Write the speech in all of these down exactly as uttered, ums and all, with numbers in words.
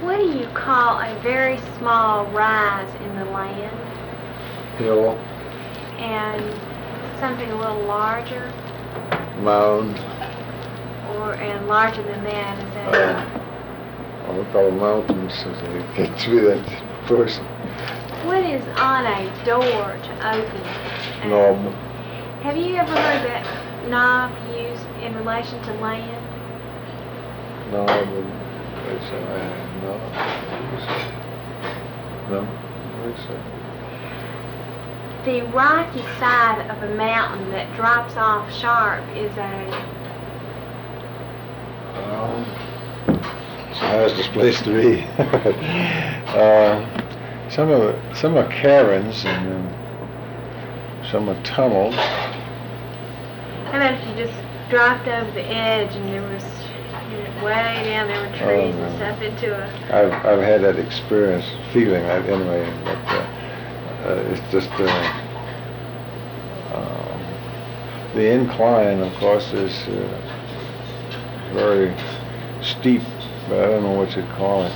What do you call a very small rise in the land? Hill. And something a little larger? Mound. Or and larger than that is that? Uh, I would call them mountains since I get to be that person. What is on a door to open? Um, Knob. Have you ever heard that knob used in relation to land? No, I wouldn't. Wait, so I no. No. Wait, so. The rocky side of a mountain that drops off sharp is a... Um, it's a hazardous place to be. uh, some are some are caverns and um, some are tunnels. How about if you just dropped over the edge and there was you know, way down there were trees Oh, and stuff into a... I've I've had that experience, feeling that anyway. But uh, uh, it's just uh, um, the incline, of course, is uh, very steep, but I don't know what you'd call it.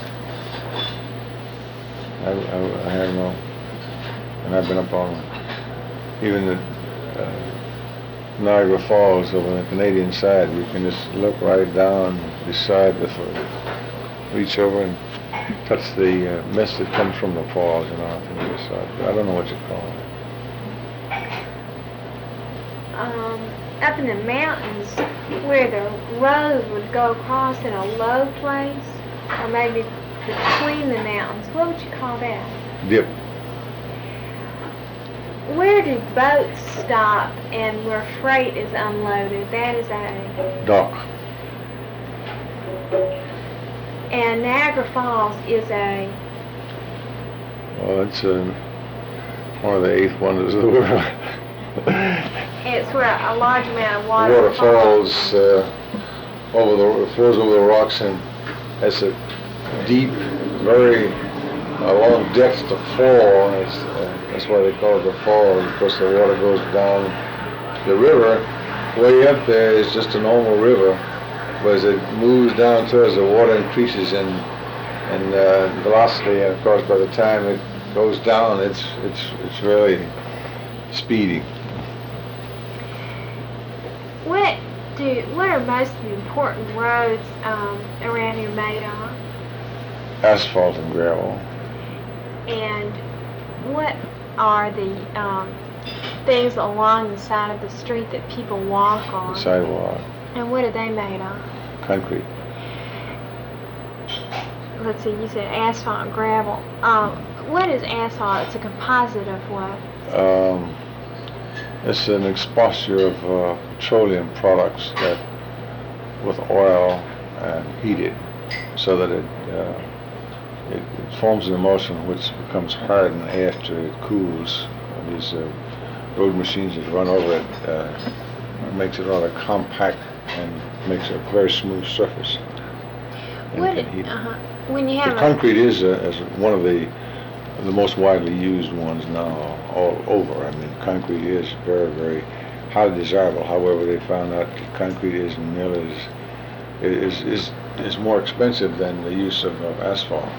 I, I, I don't know. And I've been up on even the uh, Niagara Falls over on the Canadian side. You can just look right down beside the, reach over and touch the uh, mist that comes from the falls, you know, from the other side. But I don't know what you call it. Um, up in the mountains where the road would go across in a low place, or maybe between the mountains, what would you call that? Dip. Where do boats stop and where freight is unloaded? That is a... Dock. And Niagara Falls is a... Well, it's uh, one of the eighth wonders of the world. It's where a large amount of water, water falls uh, over the flows over the rocks, and it's a deep, very uh, long depth to fall. And it's, uh, that's why they call it the fall, because the water goes down. The river way up there is just a normal river, but as it moves down towards the water increases in in uh, velocity, and of course by the time it goes down, it's it's it's really speedy. What do what are most of the important roads um, around here made of? Asphalt and gravel. And what are the um, things along the side of the street that people walk on? The sidewalk. And what are they made of? Concrete. Let's see, you said asphalt and gravel. Um, what is asphalt? It's a composite of what? Um, it's an exposure of uh, petroleum products that with oil and heated so that it, uh, it it forms an emulsion which becomes hardened after it cools. And these uh, road machines that run over it uh, makes it rather compact and makes a very smooth surface. And What? it can heat it. Uh-huh. When you have The a, concrete is, uh, is one of the the most widely used ones now all over. I mean, concrete is very, very highly desirable. However, they found out that concrete isn't nearly as is is is more expensive than the use of, of asphalt.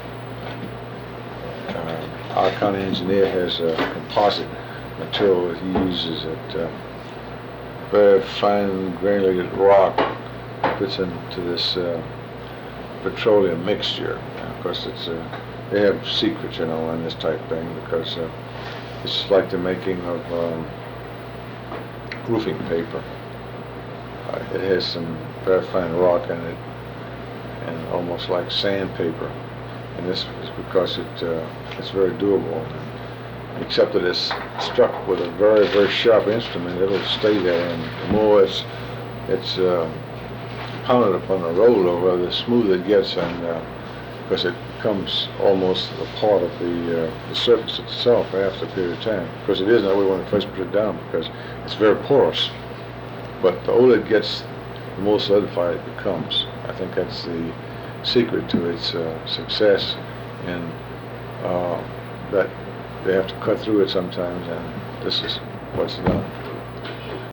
Uh, our county engineer has a composite material that he uses that uh, very fine granulated rock puts into this uh, petroleum mixture. Of course, it's uh, they have secrets, you know, on this type thing because uh, it's like the making of um, roofing paper. Uh, it has some very fine rock in it, and almost like sandpaper. And this is because it uh, it's very durable. And except that it's struck with a very, very sharp instrument, it'll stay there. And the more it's it's uh, pounded upon the roller, the smoother it gets, and uh, because it becomes almost a part of the, uh, the surface itself after a period of time. Because it isn't that way when you first put it down, because it's very porous. But the older it gets, the more solidified it becomes. I think that's the secret to its uh, success, and uh, that they have to cut through it sometimes, and this is what's done.